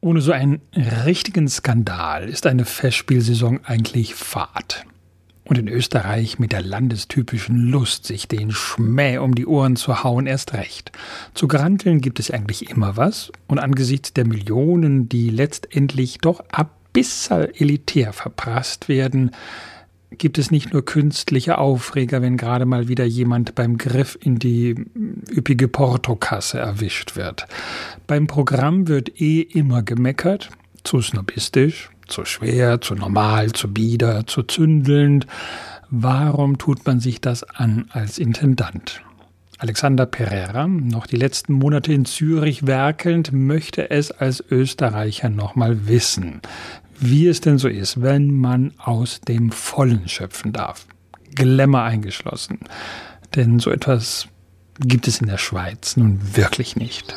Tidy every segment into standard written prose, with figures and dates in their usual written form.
Ohne so einen richtigen Skandal ist eine Festspielsaison eigentlich fad. Und in Österreich mit der landestypischen Lust, sich den Schmäh um die Ohren zu hauen, erst recht. Zu granteln gibt es eigentlich immer was. Und angesichts der Millionen, die letztendlich doch abissal elitär verprasst werden, gibt es nicht nur künstliche Aufreger, wenn gerade mal wieder jemand beim Griff in die üppige Portokasse erwischt wird. Beim Programm wird immer gemeckert, zu snobistisch, zu schwer, zu normal, zu bieder, zu zündelnd. Warum tut man sich das an als Intendant? Alexander Pereira, noch die letzten Monate in Zürich werkelnd, möchte es als Österreicher noch mal wissen, wie es denn so ist, wenn man aus dem Vollen schöpfen darf. Glamour eingeschlossen. Denn so etwas gibt es in der Schweiz nun wirklich nicht.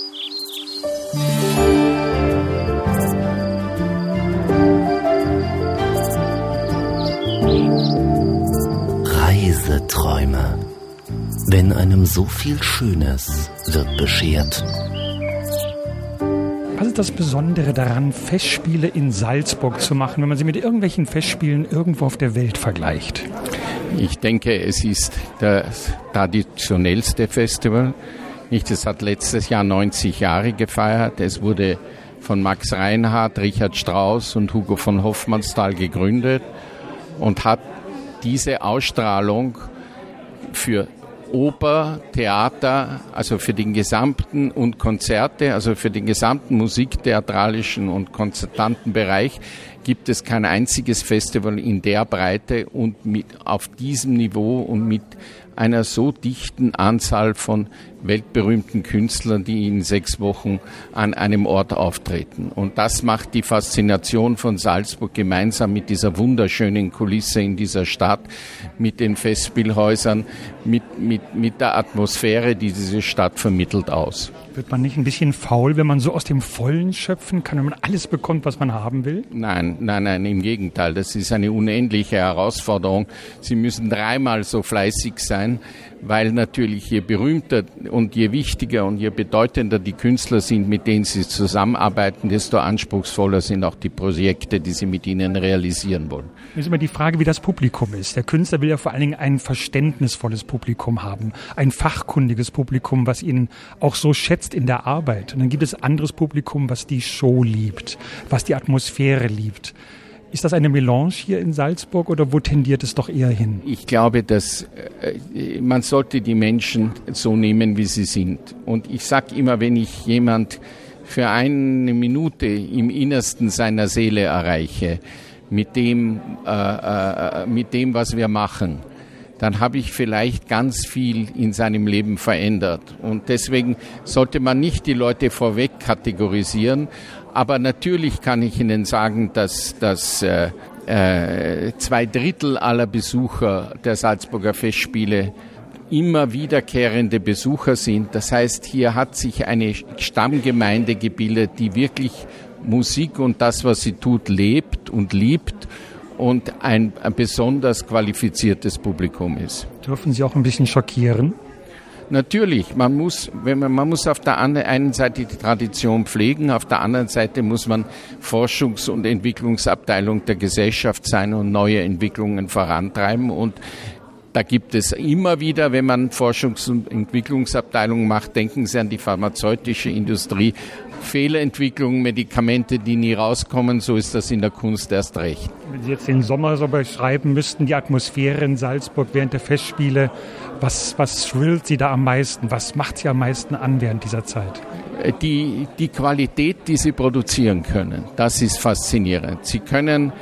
Reiseträume. Wenn einem so viel Schönes wird beschert. Was ist das Besondere daran, Festspiele in Salzburg zu machen, wenn man sie mit irgendwelchen Festspielen irgendwo auf der Welt vergleicht? Ich denke, es ist das traditionellste Festival. Es hat letztes Jahr 90 Jahre gefeiert. Es wurde von Max Reinhardt, Richard Strauss und Hugo von Hofmannsthal gegründet und hat diese Ausstrahlung für Oper, Theater, also für den gesamten und Konzerte, also für den gesamten musiktheatralischen und konzertanten Bereich gibt es kein einziges Festival in der Breite und auf diesem Niveau und mit einer so dichten Anzahl von weltberühmten Künstlern, die in 6 Wochen an einem Ort auftreten. Und das macht die Faszination von Salzburg gemeinsam mit dieser wunderschönen Kulisse in dieser Stadt, mit den Festspielhäusern, mit der Atmosphäre, die diese Stadt vermittelt, aus. Wird man nicht ein bisschen faul, wenn man so aus dem Vollen schöpfen kann, wenn man alles bekommt, was man haben will? Nein, im Gegenteil. Das ist eine unendliche Herausforderung. Sie müssen 3-mal so fleißig sein, weil natürlich je berühmter und je wichtiger und je bedeutender die Künstler sind, mit denen sie zusammenarbeiten, desto anspruchsvoller sind auch die Projekte, die sie mit ihnen realisieren wollen. Das ist immer die Frage, wie das Publikum ist. Der Künstler will ja vor allen Dingen ein verständnisvolles Publikum haben, ein fachkundiges Publikum, was ihn auch so schätzt in der Arbeit. Und dann gibt es anderes Publikum, was die Show liebt, was die Atmosphäre liebt. Ist das eine Melange hier in Salzburg oder wo tendiert es doch eher hin? Ich glaube, dass man sollte die Menschen so nehmen, wie sie sind. Und ich sage immer, wenn ich jemand für eine Minute im Innersten seiner Seele erreiche, mit dem, was wir machen, dann habe ich vielleicht ganz viel in seinem Leben verändert. Und deswegen sollte man nicht die Leute vorweg kategorisieren. Aber natürlich kann ich Ihnen sagen, dass 2/3 aller Besucher der Salzburger Festspiele immer wiederkehrende Besucher sind. Das heißt, hier hat sich eine Stammgemeinde gebildet, die wirklich Musik und das, was sie tut, lebt und liebt und ein besonders qualifiziertes Publikum ist. Dürfen Sie auch ein bisschen schockieren? Natürlich, man muss auf der einen Seite die Tradition pflegen, auf der anderen Seite muss man Forschungs- und Entwicklungsabteilung der Gesellschaft sein und neue Entwicklungen vorantreiben. Und da gibt es immer wieder, wenn man Forschungs- und Entwicklungsabteilung macht, denken Sie an die pharmazeutische Industrie, Fehlentwicklungen, Medikamente, die nie rauskommen, so ist das in der Kunst erst recht. Wenn Sie jetzt den Sommer so beschreiben müssten, die Atmosphäre in Salzburg während der Festspiele, was thrillt Sie da am meisten? Was macht Sie am meisten an während dieser Zeit? Die Qualität, die Sie produzieren können, das ist faszinierend. Sie können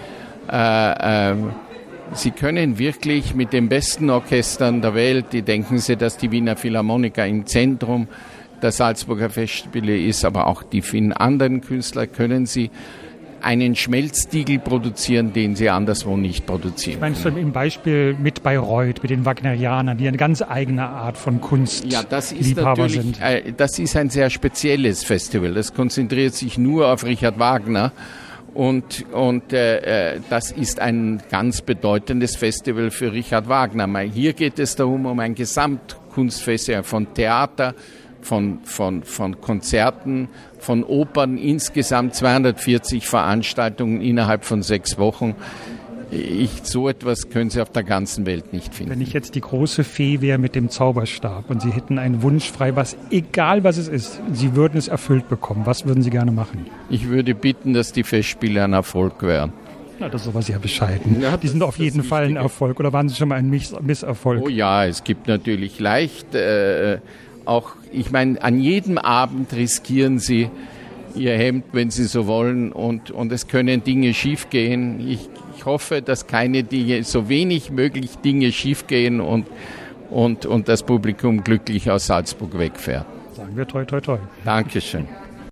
wirklich mit den besten Orchestern der Welt, die denken Sie, dass die Wiener Philharmoniker im Zentrum der Salzburger Festspiele ist, aber auch die vielen anderen Künstler, können Sie einen Schmelztiegel produzieren, den sie anderswo nicht produzieren. Ich meine, schon im Beispiel mit Bayreuth, mit den Wagnerianern, die eine ganz eigene Art von Kunst Liebhaber sind. Das ist ein sehr spezielles Festival. Das konzentriert sich nur auf Richard Wagner. Und das ist ein ganz bedeutendes Festival für Richard Wagner. Hier geht es darum, um ein Gesamtkunstfestival von Theater, von Konzerten, von Opern, insgesamt 240 Veranstaltungen innerhalb von 6 Wochen. So etwas können Sie auf der ganzen Welt nicht finden. Wenn ich jetzt die große Fee wäre mit dem Zauberstab und Sie hätten einen Wunsch frei, egal was es ist, Sie würden es erfüllt bekommen, was würden Sie gerne machen? Ich würde bitten, dass die Festspiele ein Erfolg wären. Na, das ist sowas ja bescheiden. Ja, die sind auf jeden Fall ein Erfolg. Oder waren Sie schon mal ein Misserfolg? Oh ja, es gibt natürlich leicht, ich meine, an jedem Abend riskieren Sie Ihr Hemd, wenn Sie so wollen, und es können Dinge schiefgehen. Ich hoffe, dass so wenig möglich Dinge schiefgehen und das Publikum glücklich aus Salzburg wegfährt. Sagen wir toi toi toi. Dankeschön.